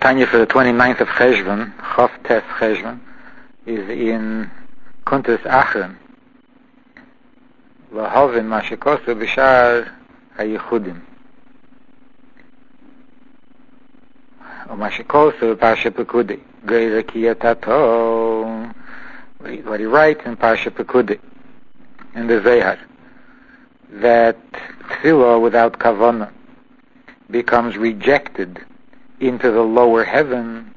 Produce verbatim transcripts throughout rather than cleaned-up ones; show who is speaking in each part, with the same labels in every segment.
Speaker 1: Tanya for the twenty-ninth of Cheshvan, Chof Tes Cheshvan, is in Kuntres Achron. Lahavin Mashikosu Bishar HaYichudim. O Mashikosu Parsha Pekudi. Geira Kiyatato. What he writes in Parsha Pekudi, in the Zehar, that tefillah without kavanah becomes rejected into the lower heaven.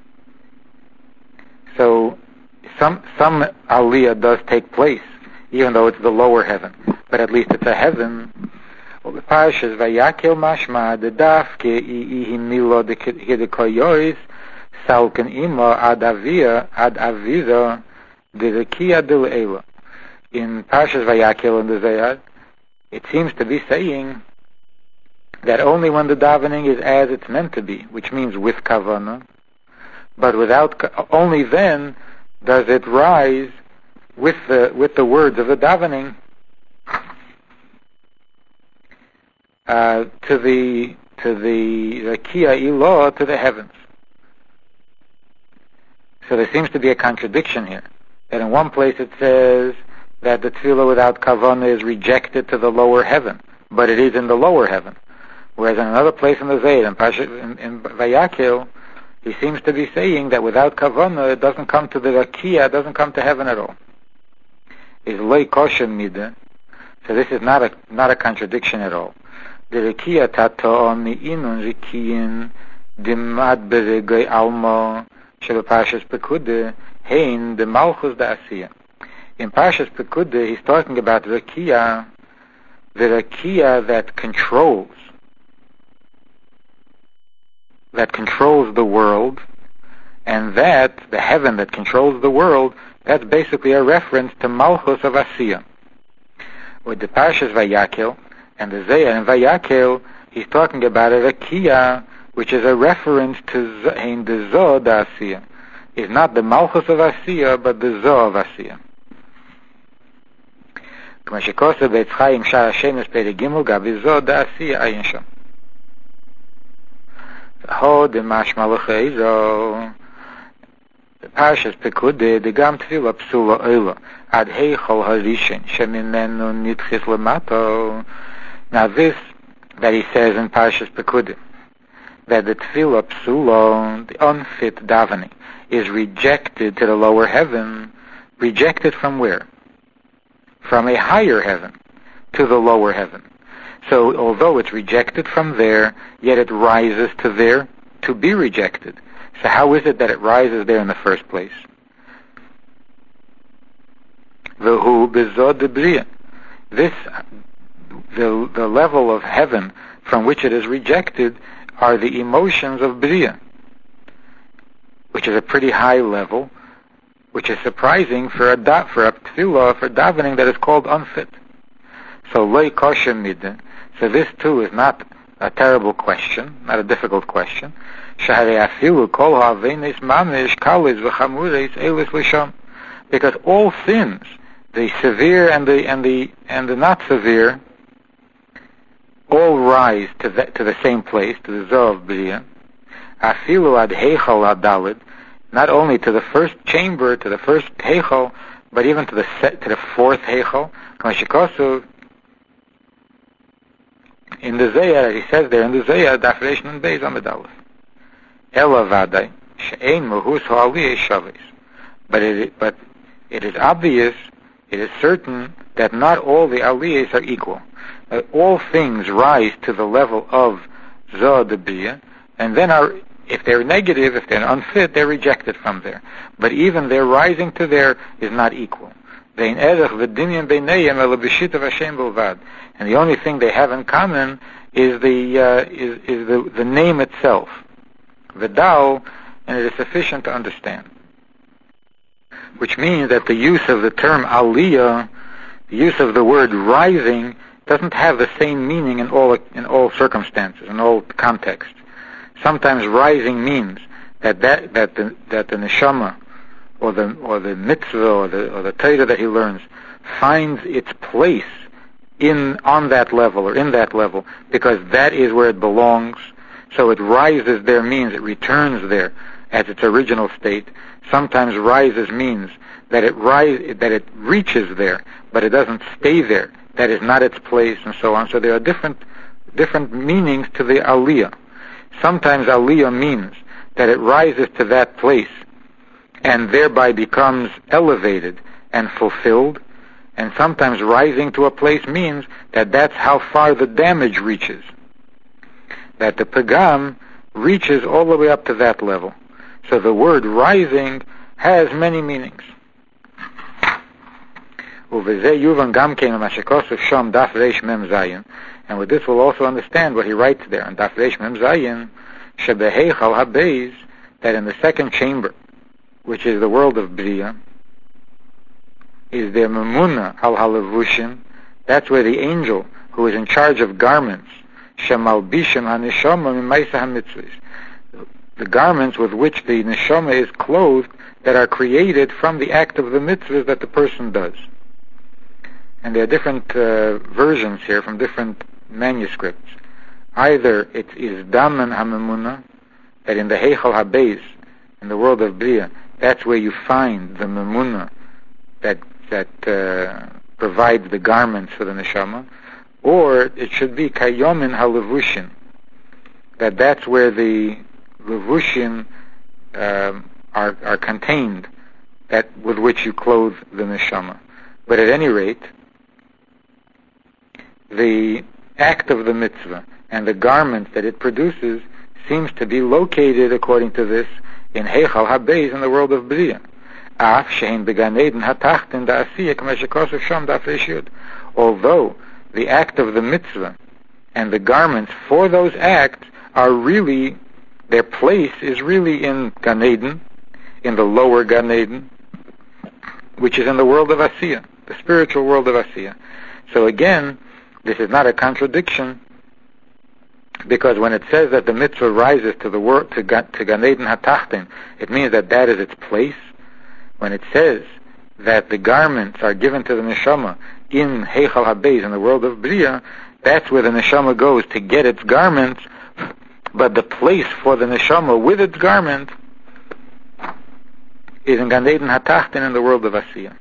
Speaker 1: So some some aliyah does take place, even though it's the lower heaven, but at least it's a heaven. Parshas Vayakel mashma de dafke ihi milo de hidekoyois salken ima ad avia ad avira de rekia de leila. In Parshas Vayakel in the Zayad, it seems to be saying that only when the davening is as it's meant to be, which means with kavanah, but without, only then does it rise with the with the words of the davening uh, to the to the rakia ilah, to the heavens. So there seems to be a contradiction here. That in one place it says that the tefillah without kavanah is rejected to the lower heaven, but it is in the lower heaven. Whereas in another place in the Zayd, in, in, in Vayakel, he seems to be saying that without kavanah, it doesn't come to the rakia, it doesn't come to heaven at all. Is loy kosher midah. So this is not a not a contradiction at all. The rakia tato mi inun rikiyin dimad beregay alma sheba Parshas Pekude hein de malchus da asiya. In Parshas Pekude, he's talking about rakia, the rakia that controls. that controls the world, and that, the heaven that controls the world, that's basically a reference to Malchus of Asiya. With the Parshas Vayakel and the Zayah and Vayakel, he's talking about a Rakia, which is a reference to Zayin, the Zoh da Asiya. It's not the Malchus of Asiya, but the Zoh of Asiya. כמו שכוסה בית חיים שער השמש פרק ג' גבי זו דה עשייה עין שם. הו דמשמע לחייזו פרשת פקודה דגם תפילה פסולה אלה עד היכל הראשון שממנו נדחס למטו. Now this that he says in Parshas Pekudah, that the tefillah psula, the unfit davening, is rejected to the lower heaven. Rejected from where? From a higher heaven to the lower heaven. So although it's rejected from there, yet it rises to there to be rejected. So how is it that it rises there in the first place? V'hu bezod debriya. This, the, the level of heaven from which it is rejected are the emotions of Bria, which is a pretty high level, which is surprising for a da, for a tefillah, for davening that is called unfit. So loy kosher midah. So this too is not a terrible question, not a difficult question. Shaharei afilu kol ha'avenis mamish kalis v'chamureis elis lisham. Because all sins, the severe and the and the and the not severe, all rise to the to the same place, to the Zoh of Bria. Afilu ad heichal adalid. Not only to the first chamber, to the first heichal, but even to the set, to the fourth heichal. Kamashikosu, in the Zayah, he says there in the Zayah, Dafresh Nun Beis Amud Aleph, Ela Vadai She'ein Mahus Ha'aliyah Shavis. But it but it is obvious, it is certain that not all the aliyahs are equal. That all things rise to the level of Zoh de Bria, and then are, if they're negative, if they're unfit, they're rejected from there. But even their rising to there is not equal. And the only thing they have in common is the uh, is, is the, the name itself, Vidal, and it is sufficient to understand. Which means that the use of the term aliyah, the use of the word rising, doesn't have the same meaning in all in all circumstances, in all contexts. Sometimes rising means that that that the, that the neshama or the or the mitzvah or the or the Torah that he learns finds its place in on that level or in that level because that is where it belongs. So it rises there means it returns there as its original state. Sometimes rises means that it rise, that it reaches there, but it doesn't stay there. That is not its place, and so on. So there are different different meanings to the aliyah. Sometimes aliyah means that it rises to that place and thereby becomes elevated and fulfilled. And sometimes rising to a place means that that's how far the damage reaches. That the pagam reaches all the way up to that level. So the word rising has many meanings. And with this we'll also understand what he writes there on Daf Reish Mem Zayin, Shebeheichal HaBeis, that in the second chamber, which is the world of Bria, is there Memuna al Halevushim. That's where the angel who is in charge of garments, Shemalbishim HaNeshama Mimaisa HaMitzvahs, the garments with which the neshama is clothed that are created from the act of the mitzvahs that the person does. And there are different uh, versions here from different manuscripts. Either it is Daman HaMemuna, that in the Heichal HaBeis, in the world of Bria, that's where you find the Memuna that that uh, provides the garments for the neshama, or it should be Kayomin HaLevushin, that that's where the Levushin um, are are contained, that with which you clothe the neshama. But at any rate, the act of the mitzvah and the garment that it produces seems to be located, according to this, in Heichal HaBeis, in the world of Bria. Af shein began Eden hatachtin da'asiyah k'meshekosuf sham daf reshiyud. Although the act of the mitzvah and the garments for those acts are really, their place is really in Gan Eden, in the lower Gan Eden, which is in the world of Asiyah, the spiritual world of Asiyah. So again, this is not a contradiction, because when it says that the mitzvah rises to the world, to, to Gan Eden HaTachtin, it means that that is its place. When it says that the garments are given to the neshama in Heichal HaBeis, in the world of Bria, that's where the neshama goes to get its garments, but the place for the neshama with its garment is in Gan Eden HaTachtin, in the world of Asiyah.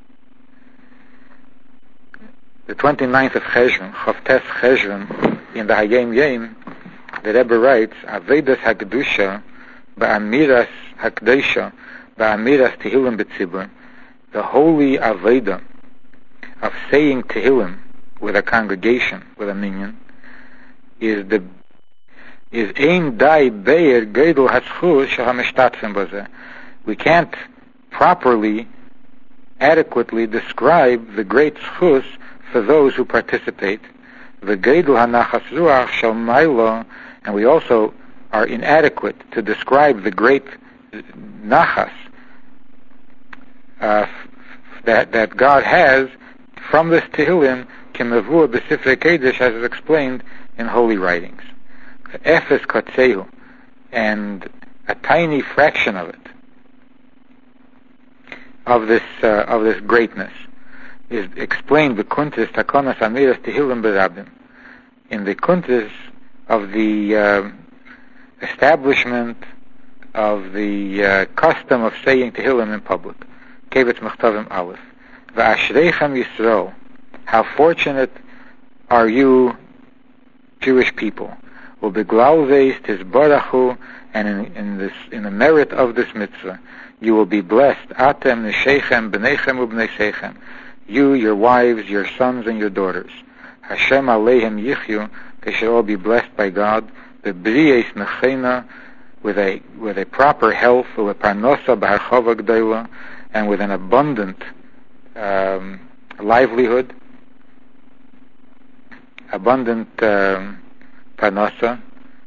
Speaker 1: The twenty-ninth of Cheshvan, Chavtes Cheshvan, in the Hayom Yom, the Rebbe writes, Avedas HaKedusha ba'amiras HaKedusha ba'amiras Tehillim b'tzibur, the holy Aveda of saying Tehillim with a congregation, with a minyan, is the is ein dai beir geidel hatzchus shehamishtatfim bazeh. We can't properly, adequately describe the great zchus for those who participate. The geidel hanachas ruach shel mailo, and we also are inadequate to describe the great nachas uh, that that God has from this Tehillim, kemavur b'sifrei kodesh, as is explained in holy writings. Efes kotzehu, and a tiny fraction of it, of this uh, of this greatness, is explained b'kuntis takonas amiras Tehillim b'rabim, in the kuntis of the uh, establishment of the uh, custom of saying Tehillim in public. Kevetz Mechtavim Aleph. V'ashreichem Yisrael, how fortunate are you, Jewish people. U'beglal zeis tizbarachu, and in, in this, in the merit of this mitzvah, you will be blessed. Atem nesheichem b'neichem u'b'neisechem, you, your wives, your sons, and your daughters. Hashem aleihim yichyu, they shall all be blessed by God. B'briyes nechena, with a with a proper health, with parnosa b'harchava g'dayla, and with an abundant um, livelihood, abundant um, parnosa,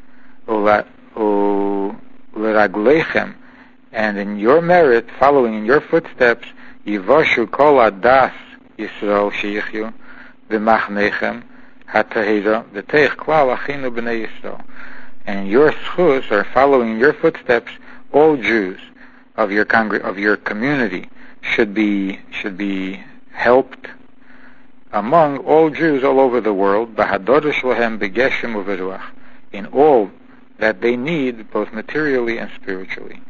Speaker 1: u'leraglechem, and in your merit, following in your footsteps, yivoshu kol adas Yisrael sheyichyu v'machnechem hatahira v'teich klal achinu b'nei Yisrael. And your schus, or following in your footsteps, all Jews of your congr- of your community should be should be helped among all Jews all over the world. B'hadodesh lohem b'geshem u'veruach, in all that they need both materially and spiritually.